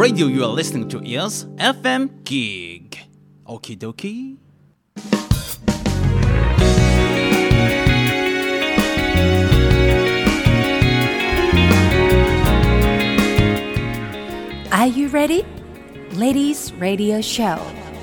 radio you are listening to is FM Gig. Okie dokie. Are you ready? Ladies Radio Show.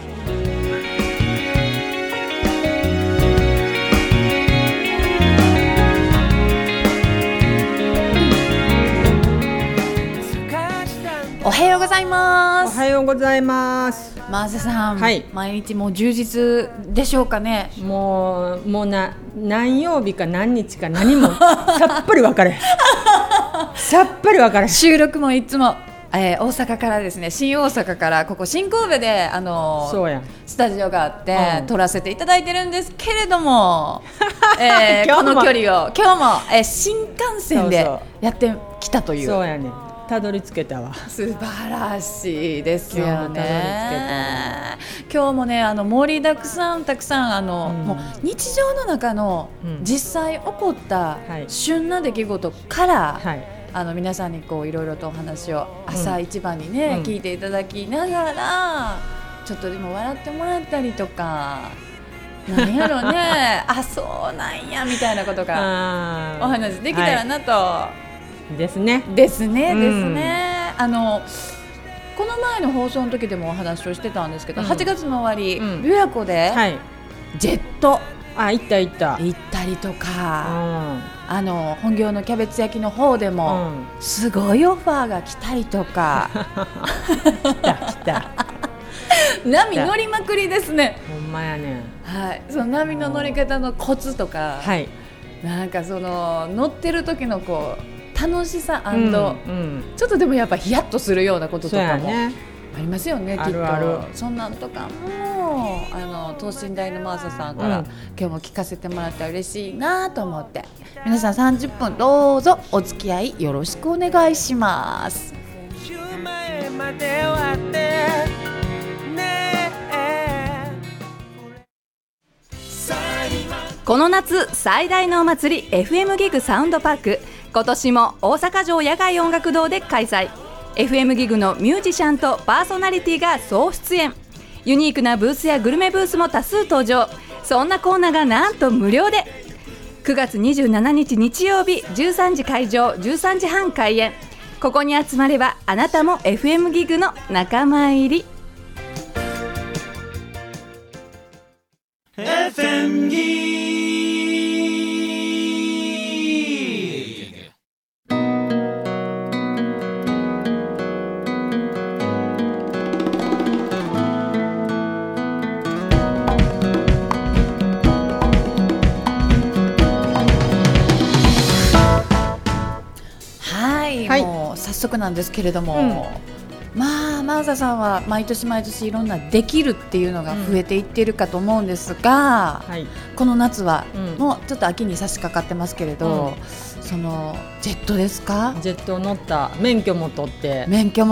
おはようございます。 おはようございます。 マーセさん、 はい、 毎日もう充実でしょうかね。 もう何曜日か何日か何もさっぱり分かれさっぱり分かれ。 収録もいつも、大阪からですね、新大阪からここ新神戸でそうやスタジオがあって、撮らせていただいてるんですけれども、こ今日もの距離を今日も、新幹線でやってきたという。 そうやね、たどり着けたわ。 素晴らしいですよ今日もたどり着ね。今日もね、盛りだくさんたくさんもう日常の中の実際起こった旬な出来事から、 はい、 皆さんにこういろいろとお話を朝一番にね、聞いていただきながら、ちょっとでも笑ってもらったりとか、何やろねあ、そうなんやみたいなことがお話できたらなと、 ですね。 ですね。この前の放送の時でもお話をしてたんですけど、8月の終わり、琵琶湖でジェット行ったりとか、本業のキャベツ焼きの方でも、すごいオファーが来たりとか来た波乗りまくりですね。 ほんまやね。 はい、その波の乗り方のコツとか、なんかその乗ってる時のこう楽しさ&、ちょっとでもやっぱヒヤッとするようなこととかもありますよね。きっとある。 そんなんとかも等身大のマーサさんから、今日も聞かせてもらったら嬉しいなと思って、皆さん30分どうぞお付き合いよろしくお願いします。この夏最大のお祭り FM ギグサウンドパーク、今年も大阪城野外音楽堂で開催。 FM ギグのミュージシャンとパーソナリティが総出演。ユニークなブースやグルメブースも多数登場。そんなコーナーがなんと無料で。9月27日日曜日13時会場、13時半開演。ここに集まればあなたも FM ギグの仲間入り。 FM Gig。もう早速なんですけれども、マーサさんは毎年毎年いろんなできるっていうのが増えていっているかと思うんですが、この夏は、もうちょっと秋に差し掛かってますけれど、そのジェットですか？ ジェット乗った。免許も取って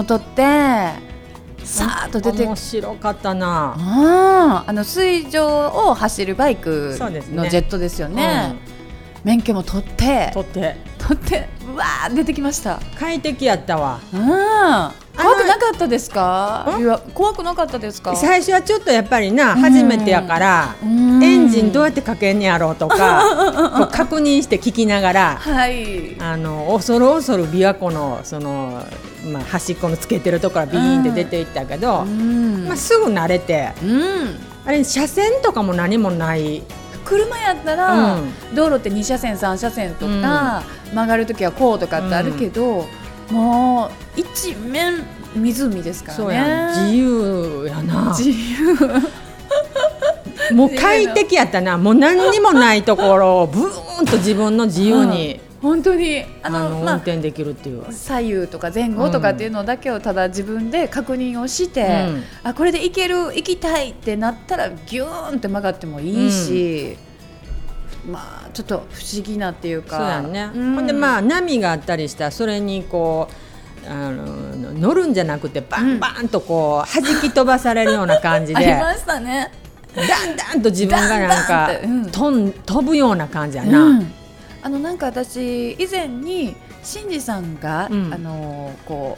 さーっと出て、 面白かったな。 水上を走るバイクのジェットですよね。免許も取ってうわー出てきました。 快適やったわ。 怖くなかったですか？怖くなかったですか？ 最初はちょっとやっぱり初めてやから、エンジンどうやってかけんねやろうとか確認して聞きながら、恐る恐る琵琶湖のその、端っこのつけてるところからビーンって出ていったけど、すぐ慣れて、あれ車線とかも何もない。 車やったら、道路って2車線3車線とか、曲がるときはこうとかってあるけど、もう一面湖ですからね。 そうや、自由やな。 自由もう快適やったな。もう何にもないところをブーンと自分の自由に、 本当に運転できるっていう、 左右とか前後とかっていうのだけをただ自分で確認をして、これで行きたいってなったらギューンって曲がってもいいし、ちょっと不思議なっていうか。 そうやね。ほんで波があったりしたら、それにこう乗るんじゃなくてバンバンとこう弾き飛ばされるような感じで、 ありましたね。 だんだんと自分がなんか飛ぶような感じやな。 なんか私以前にシンジさんが、こう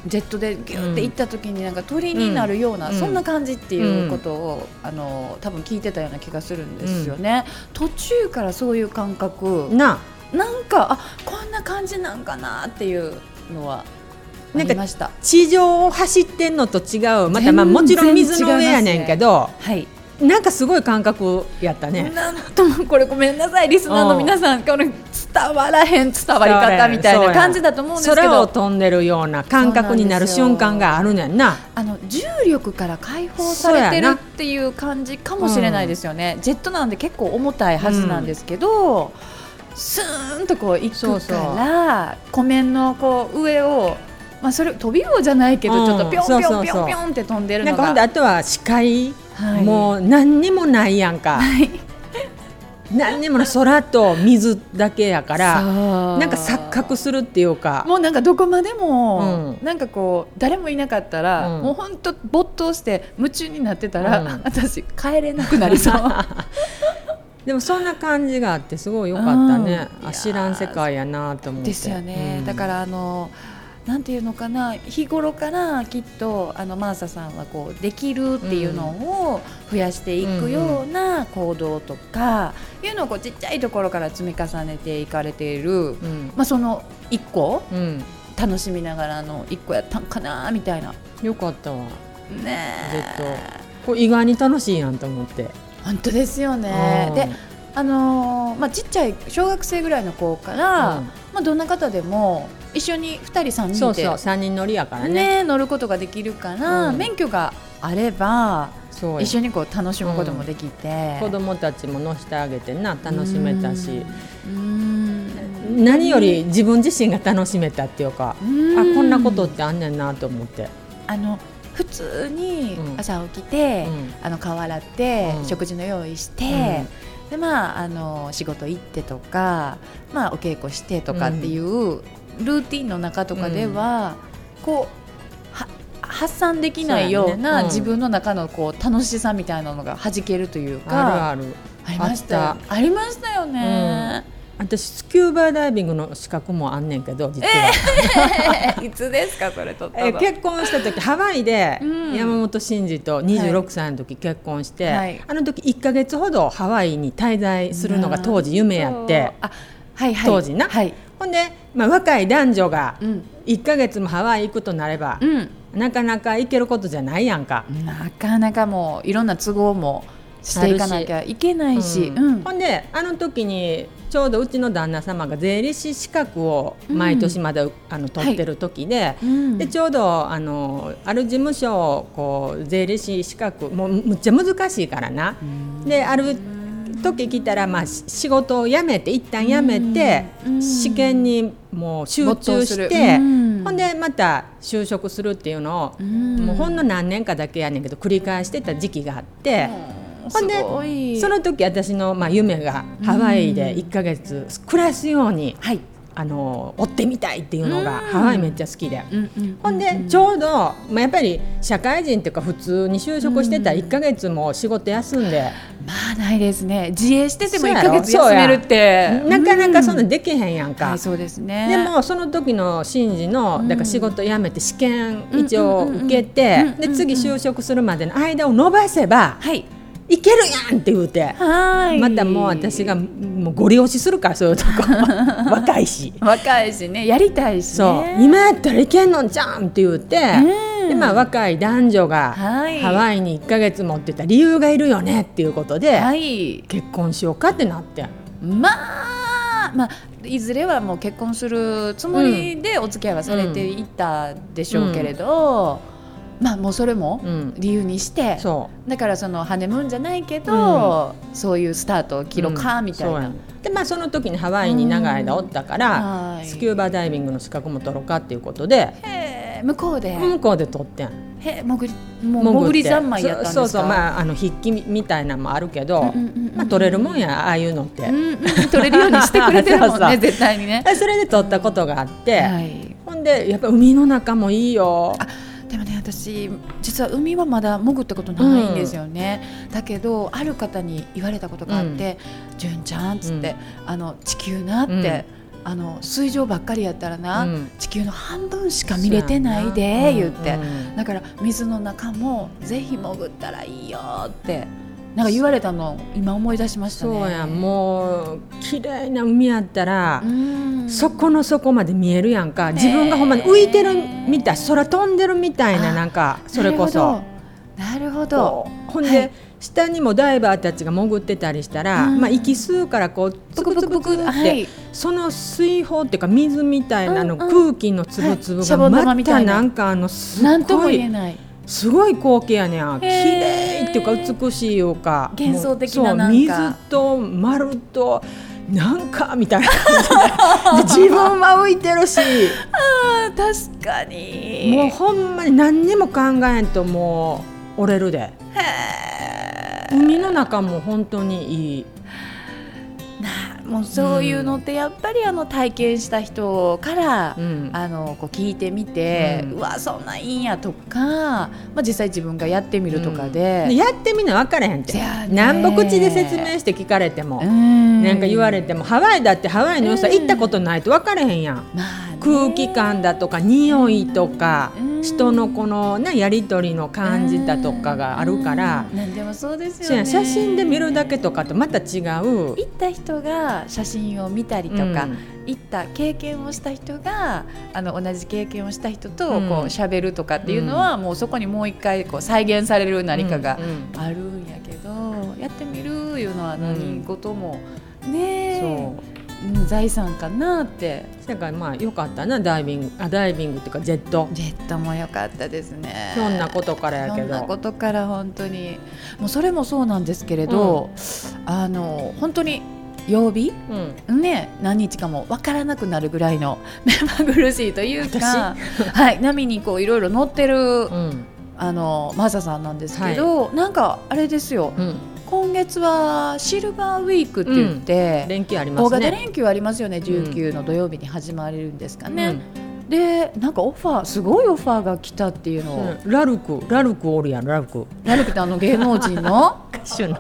ジェットでギューって行った時になんか鳥になるような、そんな感じっていうことを、多分聞いてたような気がするんですよね、途中からそういう感覚なんかこんな感じなんかなっていうのはありました。 地上を走ってんのと違う、またもちろん水の上やねんけど、なんかすごい感覚やったね。 なんともこれごめんなさいリスナーの皆さん、これ伝わらへん伝わり方みたいな感じだと思うんですけど、 空を飛んでるような感覚になる瞬間があるねんな。 重力から解放されてるっていう感じかもしれないですよね、ジェットなんで結構重たいはずなんですけど、スーンとこう行くから湖面のこう上を、それ飛び魚じゃないけど、ちょっとピョンピョンピョンピョンって飛んでるのが、 なんかあとは視界、もう何にもないやんか、何にもない空と水だけやから、なんか錯覚するっていうか、 もうなんかどこまでも、なんかこう誰もいなかったら、もう本当没頭して夢中になってたら、私帰れなくなりそうでもそんな感じがあってすごい良かったね、知らん世界やなと思って。 ですよね、だからなんていうのかな、日頃からきっとマーサさんはこうできるっていうのを増やしていくような行動とかいうのをこうちっちゃいところから積み重ねていかれている、その一個、楽しみながらの一個やったんかなみたいな。 よかったわねこれ意外に楽しいやんと思って。 本当ですよね。でちっちゃい小学生ぐらいの子から、どんな方でも一緒に2人3人で 3人乗りやからね乗ることができるから、免許があれば一緒にこう楽しむこともできて、 子供たちも乗せてあげて楽しめたし、何より自分自身が楽しめたっていうか、こんなことってあんねんなと思って。 普通に朝起きて、顔洗って、食事の用意して、で仕事行ってとか、お稽古してとかっていうルーティンの中とかでは、こう発散できないような自分の中のこう楽しさみたいなのが弾けるというか、ありましたよね。 私スキューバダイビングの資格もあんねんけど、実は、 いつですかそれ取ったの？ 結婚した時ハワイで山本慎二と26歳の時結婚して、あの時1ヶ月ほどハワイに滞在するのが当時夢やって、当時な、ほんで、若い男女が1ヶ月もハワイ行くとなれば、なかなか行けることじゃないやんか。 なかなかもういろんな都合もしていかなきゃいけないし、 ほんであの時にちょうどうちの旦那様が税理士資格を毎年まだ取ってる時で、でちょうどある事務所をこう税理士資格もうむっちゃ難しいからな、である時来たら、仕事を辞めて一旦辞めて、試験にもう集中して、ほんでまた就職するっていうのを、もうほんの何年かだけやねんけど繰り返してた時期があって、ほんでその時私の夢がハワイで1ヶ月暮らすように、追ってみたいっていうのがハワイめっちゃ好きで、ほんでちょうど、やっぱり社会人っていうか普通に就職してたら1ヶ月も仕事休んで、 ないですね。自営してても1ヶ月休めるってなかなかそんなできへんやんか。 そうですね。 でもその時の慎二のだから仕事辞めて試験一応受けて、で次就職するまでの間を伸ばせば、いけるやんって言うて、またもう私がもうゴリ押しするから、そういうとこ若いしね、やりたいしね、 そう今やったらいけんのんちゃうんって言って、で若い男女がハワイに1ヶ月持ってた理由がいるよねっていうことで、結婚しようかってなって、 いずれはもう結婚するつもりでお付き合いはされていったでしょうけれど、もうそれも理由にして、だからそのハネムーンじゃないけど、そういうスタートを切ろうかみたいな、でその時にハワイに長い間おったから、スキューバダイビングの資格も取ろうかっていうことで、 向こうで取ってん。 潜り三昧やったんですか？ そう筆記みたいなのもあるけど、取れるもんや、ああいうのって、 取れるようにしてくれてるもんね絶対にね。 それで取ったことがあって、ほんでやっぱ海の中もいいよ。 でもね、私実は海はまだ潜ったことないんですよね、だけどある方に言われたことがあって、純ちゃんっつって、地球なって、 水上ばっかりやったらな、地球の半分しか見れてないで言って、だから水の中もぜひ潜ったらいいよってなんか言われたの今思い出しましたね。 そうや、もう綺麗な海やったらそこの底まで見えるやんか。自分がほんまに浮いてるみたい、空飛んでるみたいな、なんかそれこそなるほど。 ほんで、下にもダイバーたちが潜ってたりしたら、息吸うからこうプクプクプクって、その水泡っていうか水みたいなの、空気の粒々がまたなんかなんとも言えないすごい光景やねん。綺麗っていうか美しいいうか幻想的な、なんか水と丸となんかみたいな感じで自分は浮いてるし確かにもうほんまに何にも考えんともう折れるで。海の中も本当にいいもうそういうのってやっぱり体験した人から、こう聞いてみて、うわそんなんいいんやとか、実際自分がやってみるとかで、 やってみな分からへんってなんぼ口で説明して聞かれてもなんか言われても、ハワイだってハワイの良さ行ったことないと分からへんやん、空気感だとか匂いとか人のこの、やり取りの感じだとかがあるから、 何でもそうですよね。 写真で見るだけとかとまた違う、 行った人が写真を見たりとか、行った経験をした人が同じ経験をした人とこう喋るとかっていうのは、もうそこにもう一回こう再現される何かがあるんやけど、やってみるいうのは何事もね財産かなって。 だから良かったな、ダイビングっていうかジェットも良かったですね。 ひょんなことからやけど、 ひょんなことから本当にもうそれもそうなんですけれど、本当に曜日、何日かも分からなくなるぐらいの目まぐるしいというか、波にこういろいろ乗ってる、マーサさんなんですけど、なんかあれですよ、今月はシルバーウィークって言って、 連休ありますね。 大型連休ありますよね。19の土曜日に始まるんですかね。でなんかすごいオファーが来たっていうのを、 ラルクおるやん。ラルクって芸能人の歌手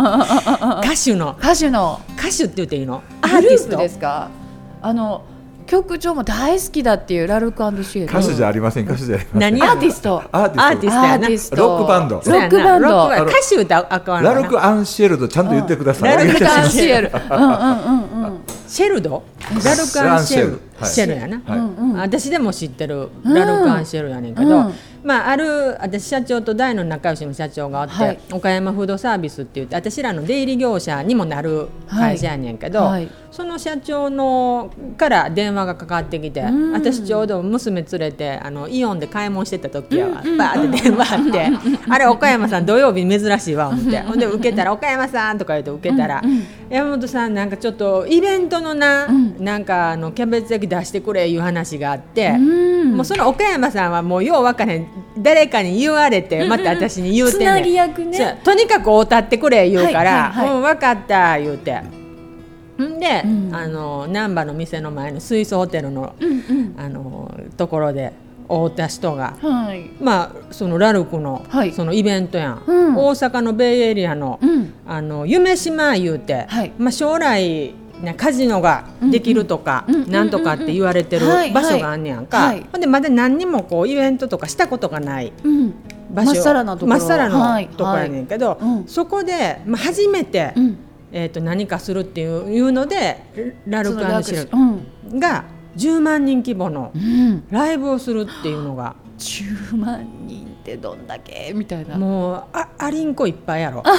って言っていいの？ アーティストですか？曲調も大好きだっていうラルク&シエル。 歌手じゃありません。 何？ アーティスト。 アーティスト。ロックバンド。 ロックバンド。 歌手歌あかん。 ラルク&シエルドちゃんと言ってください。 ラルク &シエル。 シェルド？ラルク&シェルやな。私でも知ってるラルク&シェルやねんけど、私社長と大の仲良しの社長があって、岡山フードサービスって言って私らの出入り業者にもなる会社やねんけど、その社長のから電話がかかってきて、私ちょうど娘連れてイオンで買い物してた時はバーって電話あってあれ岡山さん土曜日珍しいわ思ってほんで受けたら岡山さんとか言うと受けたら、山本さんなんかちょっとイベントのなんかキャベツ焼き出してくれいう話があって、もうその岡山さんはもうよう分からへん、誰かに言われてまた私に言うてんねん。 つなぎ役ね。 とにかくおたってくれ言うから、分かった言うて。で、難波の店の前のスイスホテルの、ところで会った人が、そのラルクの、そのイベントやん、大阪のベイエリアの、夢島言うて、将来カジノができるとか、なんとかって言われてる場所があんねやんか。でまだ何にもこうイベントとかしたことがない場所、 まっさらなところやねんけど、そこで、初めて、何かするっていうのでラルク&シェルが10万人規模のライブをするっていうのが、 10万人ってどんだけみたいな、 もうアリンコいっぱいやろ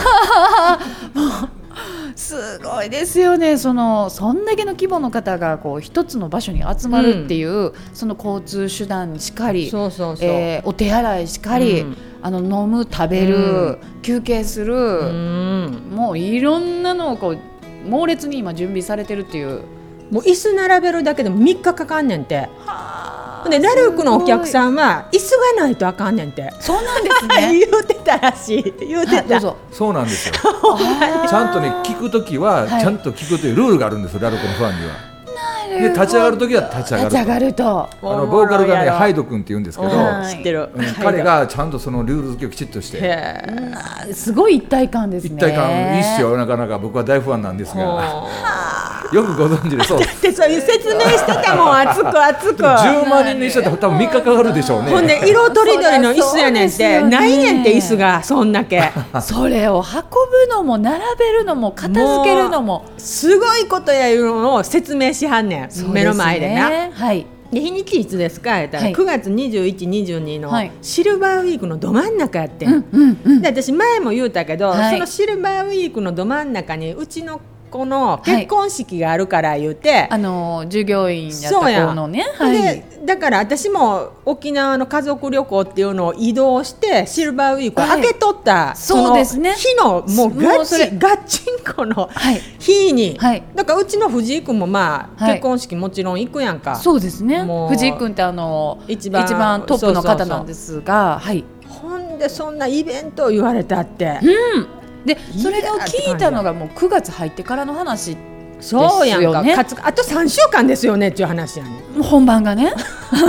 すごいですよね。そんだけの規模の方がこう一つの場所に集まるっていう、その交通手段しかり、お手洗いしかり、飲む食べる、休憩する、もういろんなのをこう猛烈に今準備されてるっていう。 もう椅子並べるだけでも3日かかんねんて。でラルクのお客さんは椅子がないとあかんねんて。 そうなんですね言うてたらしい。言うてた。 そうなんですよちゃんとね聞くときはちゃんと聞くというルールがあるんですよ、ラルクのファンには。で立ち上がるときは立ち上がるとボーカルがねハイド君って言うんですけど、 知ってる、 彼がちゃんとそのルール付けをきちっとして、 すごい一体感ですね。 一体感いいっすよ。なかなか僕は大ファンなんですがよくご存知で、そうでそういう説明してたもん、熱く 10万人にしてたら多分3日かかるでしょうね。 ほんで色とりどりの椅子やねんって、ないねんって椅子がそんだけそれを運ぶのも並べるのも片付けるのもすごいことやいうのを説明しはんねん、目の前でな。 はい。 で日にちいつですか言ったら、9月21、22のシルバーウィークのど真ん中やってん、で私前も言うたけど、そのシルバーウィークのど真ん中にうちの子の結婚式があるから言うて、 従業員やった子のね、 でだから私も沖縄の家族旅行っていうのを移動してシルバーウィークを開けとった、 そうですね、 日のもうガッチンコの日に、だからうちの藤井君も結婚式もちろん行くやんか。 そうですね、藤井君って一番トップの方なんですが、 ほんでそんなイベントを言われたって、 でそれを聞いたのがもう9月入ってからの話ですよね。 そうやんか、あと3週間ですよねっていう話やねん、 本番がね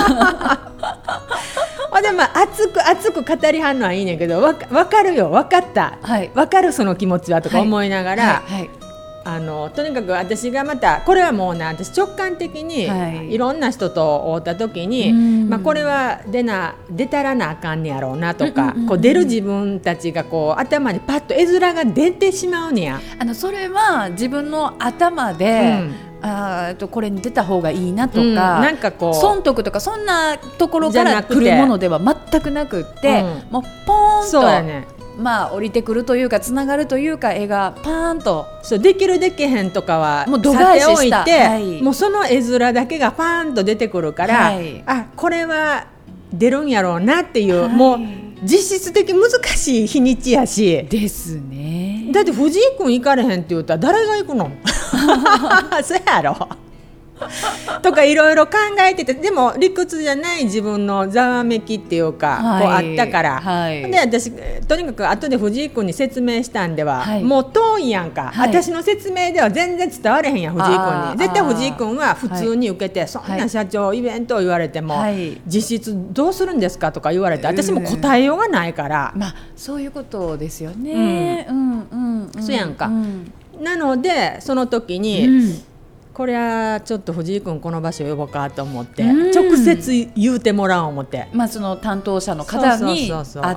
で熱く語りはんのはいいねんけど、分かるよ、分かった、分かるその気持ちはとか思いながら、とにかく私がまたこれはもう私直感的にいろんな人と会った時に、これは出たらなあかんねやろうなとか、こう出る自分たちがこう頭にパッと絵面が出てしまうねや。 それは自分の頭で、これに出た方がいいなとか、 なんかこう損得とかそんなところから来るものでは全くなくって、もうポーンとそうやね、 降りてくるというかつながるというか、絵がパーンとできるできへんとかはもう度外視した、 さておいて、もうその絵面だけがパーンと出てくるから、これは出るんやろうなっていう、もう実質的難しい日にちやしですね。 だって藤井君行かれへんって言ったら誰が行くのそうやろとかいろいろ考えてて、でも理屈じゃない自分のざわめきっていうか、こうあったから、で私とにかく後で藤井君に説明したんでは、もう遠いやんか、私の説明では全然伝われへんやん藤井君に。絶対藤井君は普通に受けて、そんな社長イベントを言われても、実質どうするんですかとか言われて、私も答えようがないから、 そういうことですよね。 そうやんか、なのでその時に、これはちょっと藤井君この場所呼ぼうかと思って、直接言うてもらおう思って、 その担当者の方に会って、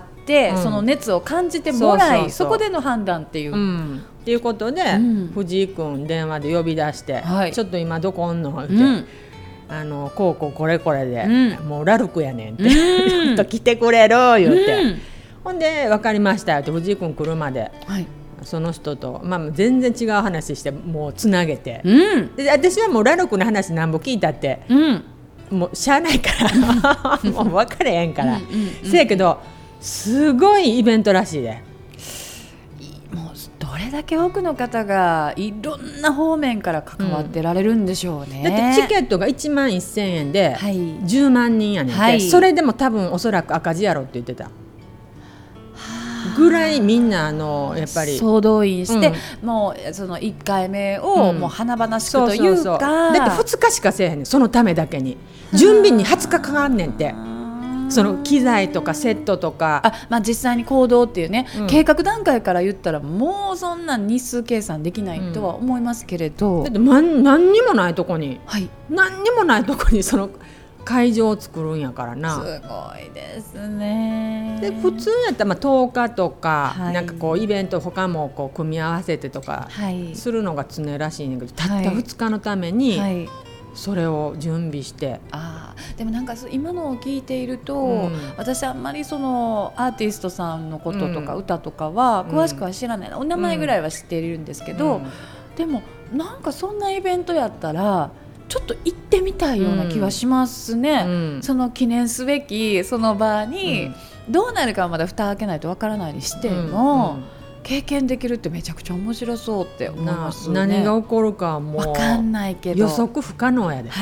その熱を感じてもらい、そこでの判断っていう、 っていうことで、藤井君電話で呼び出して、ちょっと今どこおんのって、こうこれで、もうラルクやねんってちょっと来てくれる言って、ほんで分かりましたって藤井君来るまで、その人と、全然違う話してもうつなげて、で私はもうラルクの話なんぼ聞いたって、もうしゃあないからもう分かれへんから、せやけどすごいイベントらしいで、 もうどれだけ多くの方がいろんな方面から関わってられるんでしょうね。 だってチケットが1万1000円で10万人やねんて、それでも多分おそらく赤字やろって言ってたぐらい、みんなやっぱり総動員して、もうその1回目をもう華々しくというか、 だって2日しかせえへんねん、そのためだけに準備に20日かかんねんて、その機材とかセットとか、 実際に行動っていうね、計画段階から言ったらもうそんな日数計算できないとは思いますけれど、 だって何にもないとこに、何にもないとこにその会場を作るんやからな。 すごいですね。 で普通やったら10日とか、なんかこうイベント他もこう組み合わせてとかするのが常らしいねんけど、たった2日のためにそれを準備して、 でもなんか今のを聞いていると、私あんまりそのアーティストさんのこととか、歌とかは詳しくは知らない、お名前ぐらいは知っているんですけど、でもなんかそんなイベントやったらちょっと行ってみたいような気がしますね、その記念すべきその場に、どうなるかはまだ蓋開けないとわからないにしても、経験できるってめちゃくちゃ面白そうって思いますね。 何が起こるかもうわかんないけど予測不可能やで、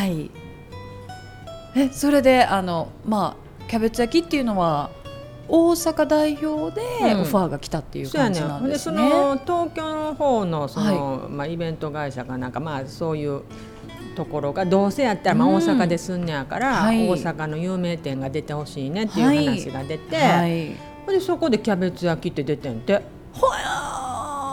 それでキャベツ焼きっていうのは大阪代表でオファーが来たっていう感じなんですね。 その東京の方のイベント会社かなんか、そういうところがどうせやったら大阪ですんねやから、大阪の有名店が出てほしいねっていう話が出て、でそこでキャベツ焼きって出てんて、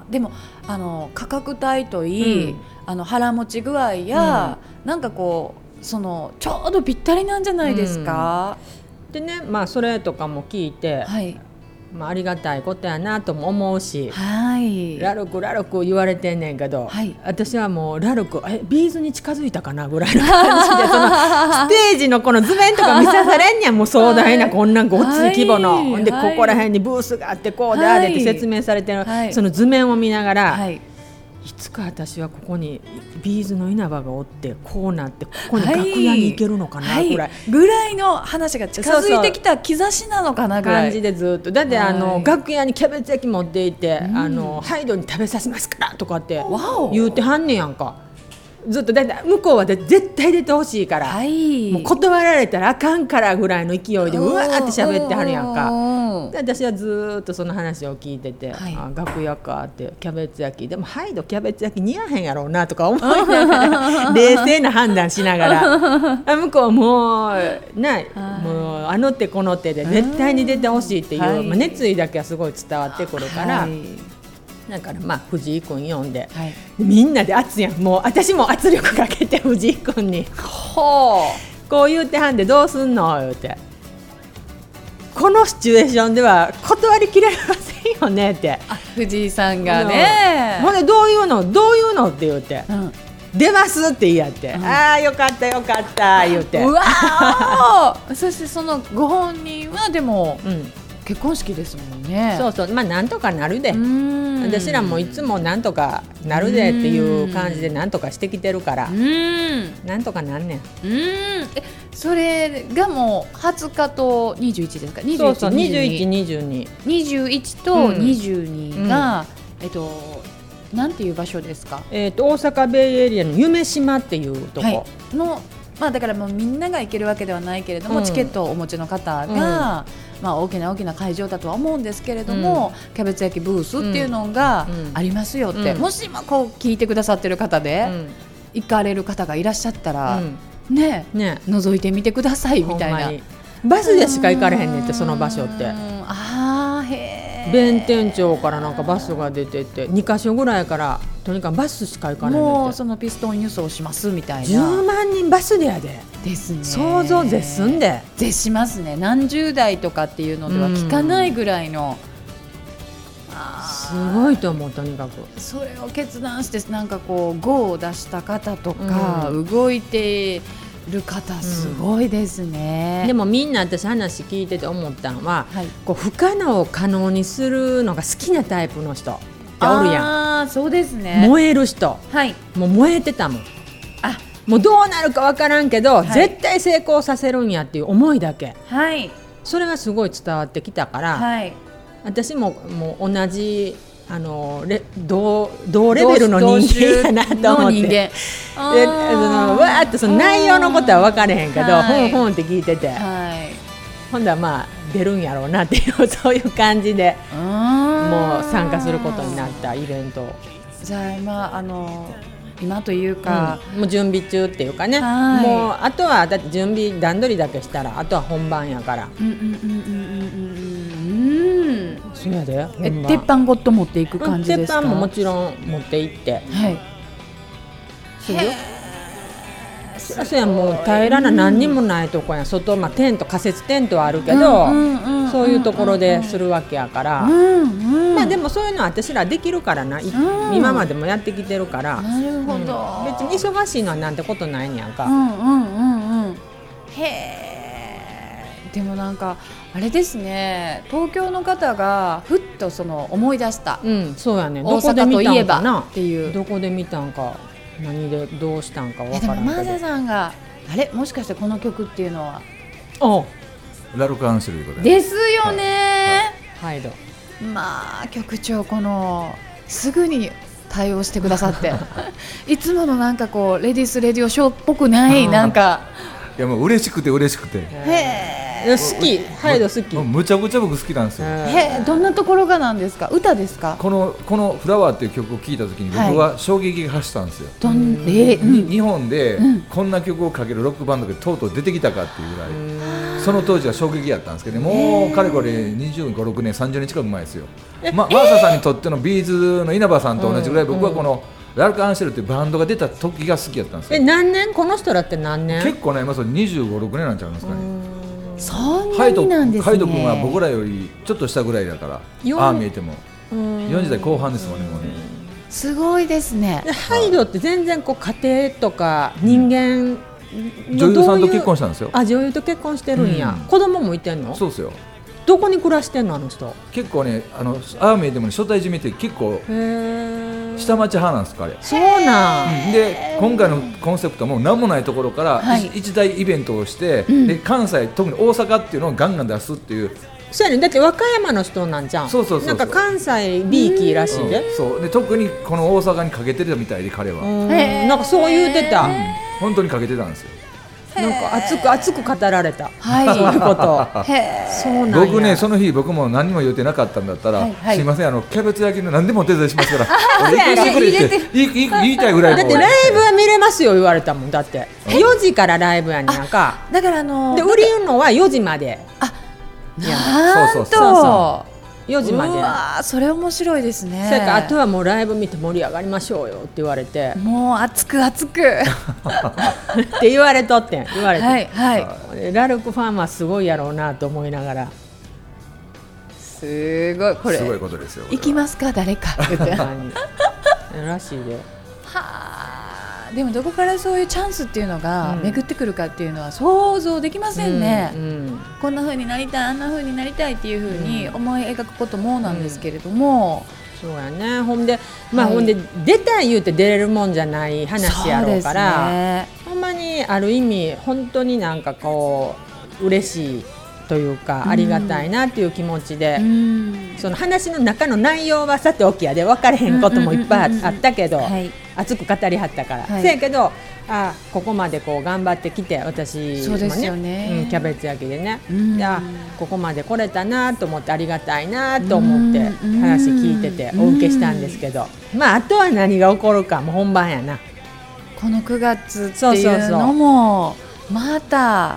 でも価格帯といい、腹持ち具合や、なんかこうそのちょうどぴったりなんじゃないですか。 でね、それとかも聞いて、ありがたいことやなとも思うし、ラルク言われてんねんけど、私はもうラルクビーズに近づいたかなぐらいの感じで、そのステージのこの図面とか見さされんにゃもう壮大なこんなごっつい規模の、でここら辺にブースがあってこうであれって説明されてる、その図面を見ながら、いつか私はここにビーズの稲葉がおってこうなってここに楽屋に行けるのかなぐらいの話が近づいてきた兆しなのかなぐらい感じでずっとだって楽屋にキャベツ焼き持っていて、ハイドに食べさせますからとかって言うてはんねやんか。ずっとだって向こうは絶対出てほしいから、もう断られたらあかんからぐらいの勢いでうわーって喋ってはるやんか。で私はずっとその話を聞いてて、楽屋かってキャベツ焼きでもハイドキャベツ焼き似合わへんやろうなとか思いながら冷静な判断しながら向こうもうあの手この手で絶対に出てほしいっていう、熱意だけはすごい伝わってくるから、だから藤井君呼んで、みんなで熱いやん。もう私も圧力かけて藤井君にこう言うてはんでどうすんの言うて、このシチュエーションでは断りきれませんよねって、 藤井さんがね、 ほんでどういうのって言うて、出ますって言い合って、ああよかった言うて、 うわそしてそのご本人はでも、結婚式ですもんね。 そうなんとかなるで、私らもいつもなんとかなるでっていう感じでなんとかしてきてるから、なんとかなんねん。 それがもう20日と21ですか。21と22が、なんていう場所ですか。 大阪ベイエリアの夢島っていうとこの、だからもうみんなが行けるわけではないけれども、チケットをお持ちの方が、大きな会場だとは思うんですけれども、キャベツ焼きブースっていうのがありますよって、もし今こう聞いてくださってる方で、行かれる方がいらっしゃったら、覗いてみてくださいみたいな。 バスでしか行かれへんねんって、その場所って。弁天町からなんかバスが出てて2カ所ぐらいからとにかくバスしか行かれへんねんって。 もうそのピストン輸送しますみたいな。 10万人バスでやで。 ですね。 想像絶すんで。 絶しますね。何十代とかっていうのでは聞かないぐらいの。 すごいと思う。とにかくそれを決断してなんかこうゴーを出した方とか、動いてる方すごいですね。 でもみんな私話聞いてて思ったのは、こう不可能を可能にするのが好きなタイプの人っておるやん。 そうですね。 燃える人、もう燃えてたもん。もうどうなるか分からんけど、絶対成功させるんやっていう思いだけ、それがすごい伝わってきたから、私も同じ同レベルの人間やなと思ってでわーってその内容のことは分からへんけど、ほんって聞いてて、今度は出るんやろうなっていうそういう感じでもう参加することになったイベント。 じゃあ今というか、 もう準備中っていうかね、もうあとはだって準備段取りだけしたらあとは本番やから。そうやで。 鉄板ごと持っていく感じですか。 鉄板ももちろん持って行って、そうや、もう平らな何にもないとこや。外、テント、仮設テントはあるけど、そういうところでするわけやから、でもそういうのは私らできるからな、今までもやってきてるから。 なるほど。 別に忙しいのはなんてことないんやんか。 でもなんかあれですね、東京の方がふっとその思い出した、 そうやね。 大阪といえばっていう、 どこで見たんか何でどうしたんか分からんけど、 でもマーザさんがもしかしてこの曲っていうのはラルク・アンシェルですよね。 局長すぐに対応してくださっていつものなんかこうレディースレディオショーっぽくないなんか、 いやもう嬉しくて好き、ハイド好き。 むちゃくちゃ僕好きなんですよ。 どんなところがなんですか。歌ですか。 このフラワーっていう曲を聴いた時に僕は衝撃が走ったんですよ。日本でこんな曲をかけるロックバンドがとうとう出てきたかっていうぐらい。 その当時は衝撃やったんですけど、もうかれこれ25、6年30年近く前ですよ。マーサさんにとってのビーズの稲葉さんと同じぐらい、僕はこのラルク・アンシェルというバンドが出た時が好きやったんですよ。 何年この人だって何年？ 結構ね、25、6年なんちゃいますかね。 そんなになんですね。 ハイド君は僕らよりちょっと下ぐらいだから、ああ見えても40代後半ですもんね。もうね、 すごいですね。 ハイドって全然こう家庭とか人間女優さんと結婚したんですよ。 女優と結婚してるんや。子供もいてんの？ そうですよ。 どこに暮らしてんのあの人？ 結構ね、アーミーでも、ね、初対地見て結構下町派なんですか、あれ。 そうなん、 で今回のコンセプトも何もないところから一大イベントをして、で関西、特に大阪っていうのをガンガン出すっていう。 そうやね、だって和歌山の人なんじゃん。そうなんか関西 B 期らしいで、 そうで特にこの大阪にかけてたみたいで、彼はなんかそう言うてた、 本当にかけてたんですよ。 なんか熱く語られた、そういうこと。そうなんや。 僕ね、その日僕も何も言ってなかったんだったら、すいません、キャベツ焼きの何でもお手伝いしますから俺行かしてくれって言いたいぐらいの。 だってライブは見れますよ言われたもん。だって4時からライブやねんか。 だからで売りのは4時まで。 なんと 4時まで。 うわ、それ面白いですね。 それからあとはもうライブ見て盛り上がりましょうよって言われて、 もう熱くって言われとってん。言われて、ラルクファンはすごいやろうなと思いながら、 すごい、これすごいことですよ。 行きますか誰かってらしいで。 でもどこからそういうチャンスっていうのが巡ってくるかっていうのは想像できませんね。こんな風になりたい、あんな風になりたいっていう風に思い描くこともなんですけれども、 そうやね。ほんで出たい言うて出れるもんじゃない話やろうから、ほんまにある意味本当になんかこう嬉しいというか、ありがたいなっていう気持ちで、その話の中の内容はさておきやで、分かれへんこともいっぱいあったけど、熱く語りはったから、せやけどここまでこう頑張ってきて、私もね、キャベツ焼きでね、ここまで来れたなと思って、ありがたいなと思って話聞いててお受けしたんですけど、あとは何が起こるかもう本番やな。 この9月っていうのもまた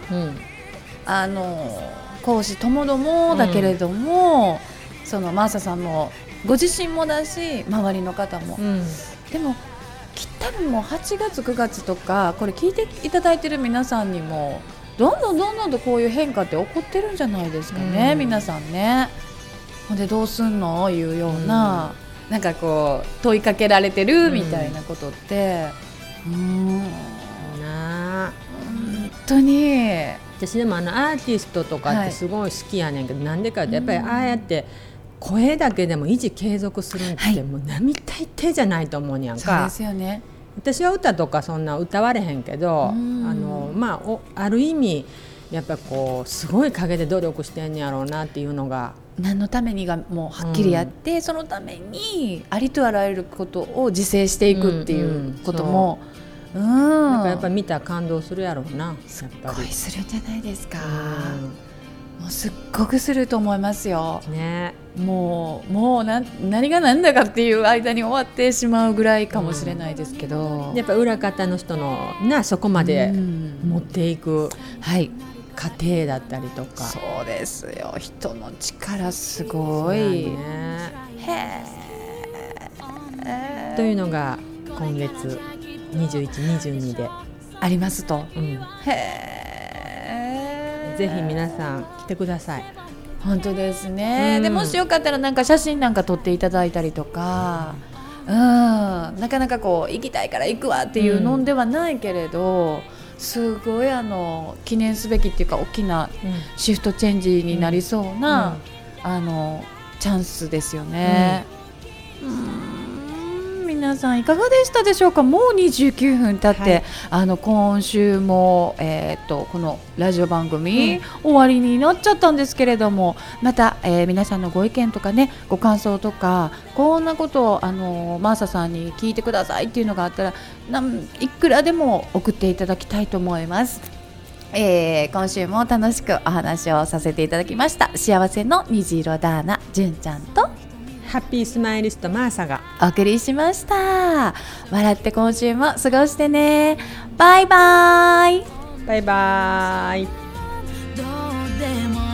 講師ともどもだけれども、そのマーサさんもご自身もだし、周りの方も、でも多分もう8月9月とか、これ聞いていただいてる皆さんにもどんどんとこういう変化って起こってるんじゃないですかね、皆さんね。ほんでどうすんのいうような、なんかこう問いかけられてるみたいなことって、本当に私でもアーティストとかってすごい好きやねんけど、なんでかってやっぱりああやって声だけでも維持継続するってもう並大抵じゃないと思うにやんか。 そうですよね。 私は歌とかそんな歌われへんけど、ある意味やっぱこうすごい陰で努力してんやろうなっていうのが、 何のためにがもうはっきりやって、そのためにありとあらゆることを自制していくっていうことも、 なんかやっぱり見たら感動するやろうな。 すっごいするんじゃないですか。もうすっごくすると思いますよ、ね、もう何が何だかっていう間に終わってしまうぐらいかもしれないですけど、 やっぱ裏方の人のそこまで持っていく、過程だったりとか。 そうですよ、人の力すごい、 というのが今月21、22でありますと、 ぜひ皆さん来てください。 本当ですね、でもしよかったらなんか写真なんか撮っていただいたりとか、なかなかこう行きたいから行くわっていうのではないけれど、すごい記念すべきっていうか大きなシフトチェンジになりそうな、チャンスですよね。皆さんいかがでしたでしょうか。もう29分経って、今週も、このラジオ番組、終わりになっちゃったんですけれども、また、皆さんのご意見とかね、ご感想とか、こんなことをマーサさんに聞いてくださいっていうのがあったら、いくらでも送っていただきたいと思います。今週も楽しくお話をさせていただきました。幸せの虹色ダーナ純ちゃんとハッピースマイリストマーサがお送りしました。笑って今週も過ごしてね。バイバイ。 バイバイ。 どうでも